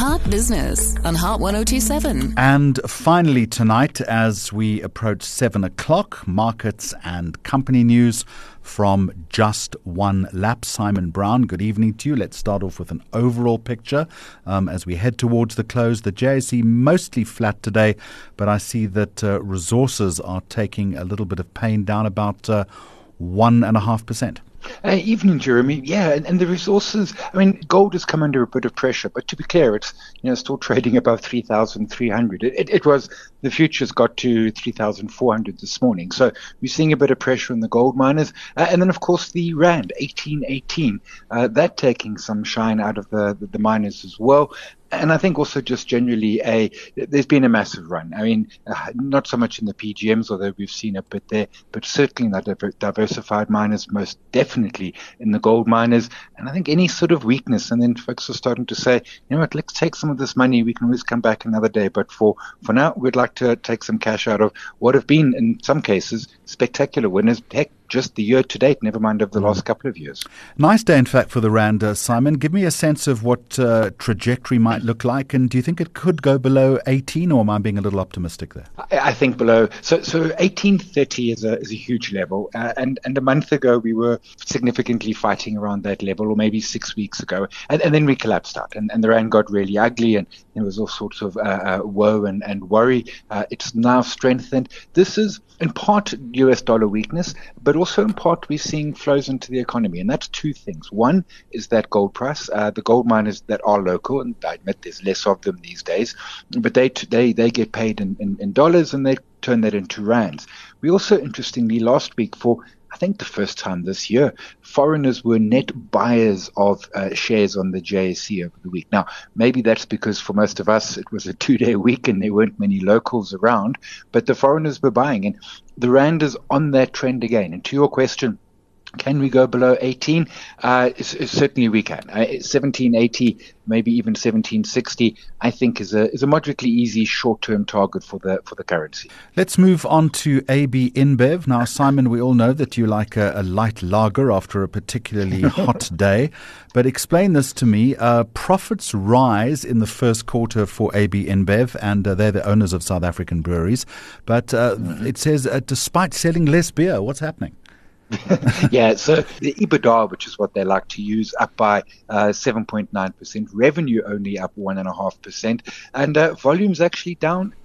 Heart Business on Heart 1027. And finally tonight, as we approach 7 o'clock, markets and company news from Just One Lap. Simon Brown, good evening to you. Let's start off with an overall picture. As we head towards the close, the JSE mostly flat today, but I see that resources are taking a little bit of pain, down about 1.5%. Evening, Jeremy. Yeah, and the resources, gold has come under a bit of pressure, but to be clear, it's still trading above 3,300. It was, the futures got to 3,400 this morning. So we're seeing a bit of pressure on the gold miners. And then, of course, the Rand, 1818, that taking some shine out of the miners as well. And I think also just generally there's been a massive run. Not so much in the PGMs, although we've seen a bit there, but certainly in the diversified miners, most definitely in the gold miners. And I think any sort of weakness, and then folks are starting to say, you know what, let's take some of this money. We can always come back another day. But for now, we'd like to take some cash out of what have been, in some cases, spectacular winners. Heck, just the year to date, never mind over the last couple of years. Nice day, in fact, for the Rand, Simon. Give me a sense of what trajectory might look like, and do you think it could go below 18, or am I being a little optimistic there? I think below. So 1830 is a huge level, and a month ago we were significantly fighting around that level, or maybe 6 weeks ago, and then we collapsed out, and the Rand got really ugly, and there was all sorts of woe and worry. It's now strengthened. This is in part US dollar weakness, but also in part we're seeing flows into the economy, and that's two things. One is that gold price. The gold miners that are local, and I admit there's less of them these days, but they get paid in dollars, and they turn that into rands. We also, interestingly, last week, for I think the first time this year, foreigners were net buyers of shares on the JSE over the week. Now, maybe that's because for most of us it was a 2-day week and there weren't many locals around, but the foreigners were buying, and the Rand is on that trend again. And to your question, can we go below 18? Certainly we can. 1780, maybe even 1760, I think is a moderately easy short-term target for the currency. Let's move on to AB InBev. Now, Simon, we all know that you like a light lager after a particularly hot day, but explain this to me. Profits rise in the first quarter for AB InBev, and they're the owners of South African breweries, but it says despite selling less beer, what's happening? Yeah, so the EBITDA, which is what they like to use, up by 7.9%, revenue only up 1.5%, and volumes actually down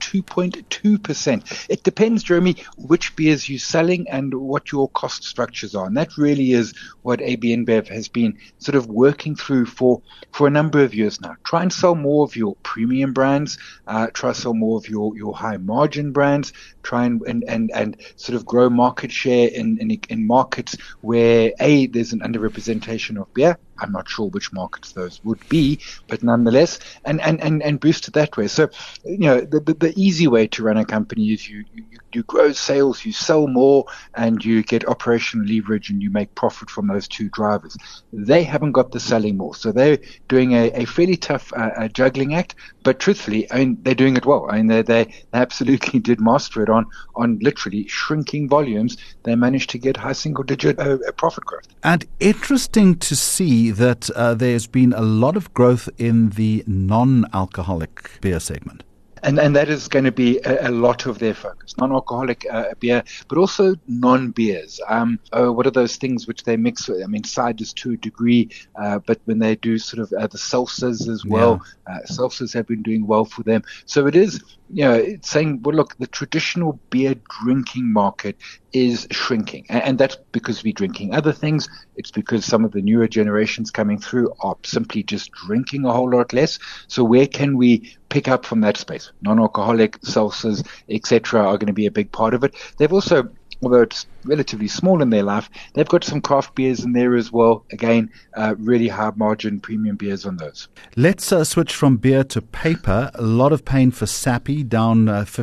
2.2%. It depends, Jeremy, which beers you're selling and what your cost structures are, and that really is what AB InBev has been sort of working through for a number of years now. Try and sell more of your premium brands, try to sell more of your high margin brands, try and sort of grow market share in markets where there's an underrepresentation of beer. I'm not sure which markets those would be, but nonetheless, and boost it that way. So, the easy way to run a company is you grow sales, you sell more, and you get operational leverage, and you make profit from those two drivers. They haven't got the selling more, so they're doing a fairly tough juggling act. But truthfully, they're doing it well. They absolutely did master it on literally shrinking volumes. They managed to get high single-digit profit growth. And interesting to see that there's been a lot of growth in the non-alcoholic beer segment. And that is going to be a lot of their focus. Non-alcoholic beer, but also non-beers. What are those things which they mix with? Ciders to a degree, but when they do sort of the seltzers as well, seltzers have been doing well for them. So it is, it's saying, well, look, the traditional beer drinking market is shrinking. And that's because we're drinking other things. It's because some of the newer generations coming through are simply just drinking a whole lot less. So where can we pick up from that space? Non-alcoholic, seltzers, etc. are going to be a big part of it. They've also, although it's relatively small in their life, they've got some craft beers in there as well. Again, really high margin premium beers on those. Let's switch from beer to paper. A lot of pain for Sappi, down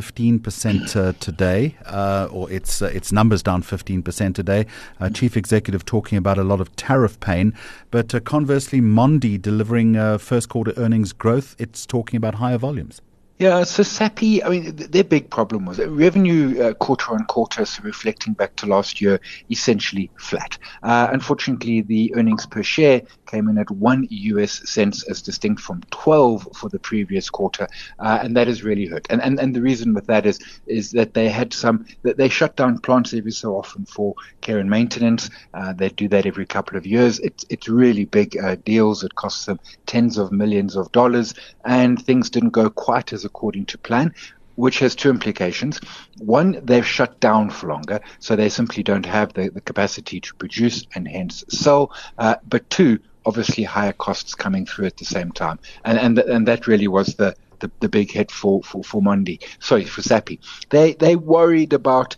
15% today, or its numbers down 15% today. Chief executive talking about a lot of tariff pain, but conversely, Mondi delivering first quarter earnings growth. It's talking about higher volumes. Yeah, so SAPI, I mean, their big problem was revenue quarter on quarter, so reflecting back to last year, essentially flat. Unfortunately, the earnings per share came in at $0.01 as distinct from 12 for the previous quarter, and that has really hurt. And the reason with that is that they shut down plants every so often for care and maintenance. They do that every couple of years. It's really big deals. It costs them tens of millions of dollars, and things didn't go quite as according to plan, which has two implications. One, they've shut down for longer, so they simply don't have the capacity to produce and hence sell. But two, obviously higher costs coming through at the same time. And that really was the big hit for SAPI. They worried about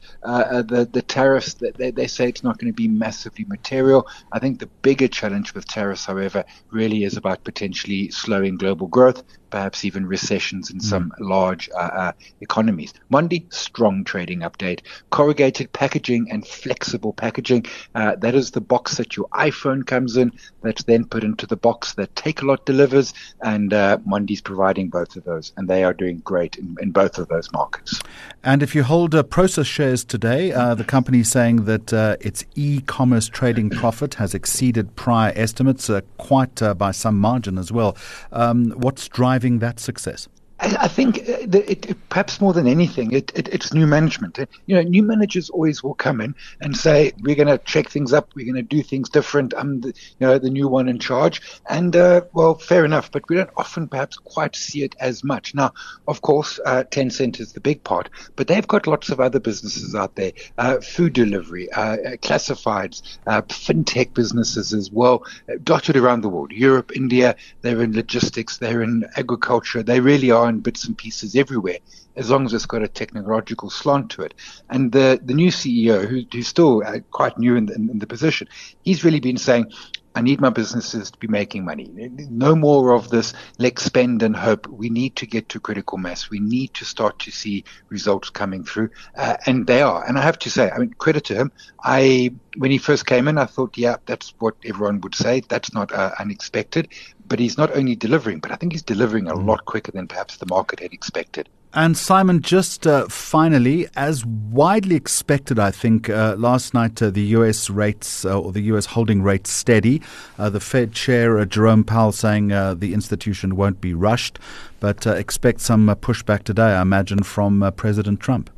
the tariffs. They say it's not going to be massively material. I think the bigger challenge with tariffs, however, really is about potentially slowing global growth, perhaps even recessions in some large economies. Monday, strong trading update. Corrugated packaging and flexible packaging. That is the box that your iPhone comes in. That's then put into the box that Takealot delivers. And Monday's providing both of those. And they are doing great in both of those markets. And if you hold Prosus shares today, the company is saying that its e-commerce trading profit has exceeded prior estimates quite by some margin as well. What's driving that success? I think perhaps more than anything, it's new management. New managers always will come in and say, we're going to check things up, we're going to do things different. I'm the new one in charge. And, well, fair enough, but we don't often perhaps quite see it as much. Now, of course, Tencent is the big part, but they've got lots of other businesses out there, food delivery, classifieds, fintech businesses as well, dotted around the world. Europe, India, they're in logistics, they're in agriculture, they really are in bits and pieces everywhere, as long as it's got a technological slant to it. And the new CEO, who's still quite new in the position, he's really been saying, I need my businesses to be making money. No more of this, let's spend and hope. We need to get to critical mass. We need to start to see results coming through. And they are. And I have to say, I mean, credit to him. When he first came in, I thought, yeah, that's what everyone would say. That's not unexpected. But he's not only delivering, but I think he's delivering a lot quicker than perhaps the market had expected. And Simon, just finally, as widely expected, I think, last night the U.S. rates or the U.S. holding rate steady. The Fed Chair Jerome Powell saying the institution won't be rushed, but expect some pushback today, I imagine, from President Trump.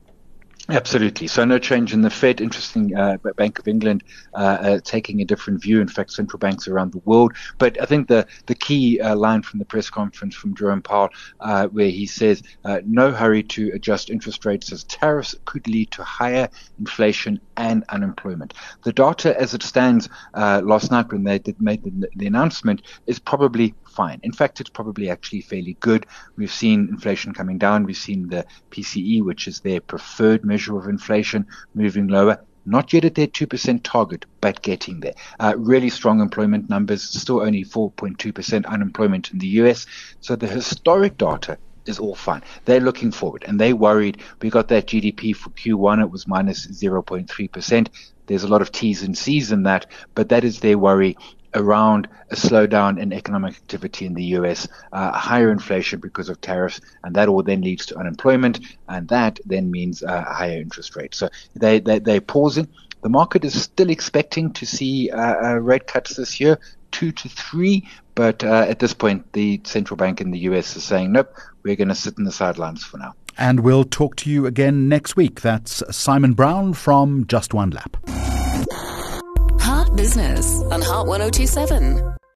Absolutely. So no change in the Fed. Interesting, Bank of England taking a different view. In fact, central banks around the world. But I think the key line from the press conference from Jerome Powell, where he says, no hurry to adjust interest rates as tariffs could lead to higher inflation and unemployment. The data as it stands last night when they made the announcement is probably fine. In fact, it's probably actually fairly good. We've seen inflation coming down. We've seen the PCE, which is their preferred measure of inflation, moving lower. Not yet at their 2% target, but getting there. Really strong employment numbers, still only 4.2% unemployment in the US. So the historic data is all fine. They're looking forward and they worried. We got that GDP for Q1. It was minus 0.3%. There's a lot of T's and C's in that, but that is their worry around a slowdown in economic activity in the U.S., higher inflation because of tariffs, and that all then leads to unemployment, and that then means higher interest rates. So they're pausing. The market is still expecting to see rate cuts this year, 2 to 3, but at this point, the central bank in the U.S. is saying, nope, we're going to sit in the sidelines for now. And we'll talk to you again next week. That's Simon Brown from Just One Lap. Heart Business on Heart 1027.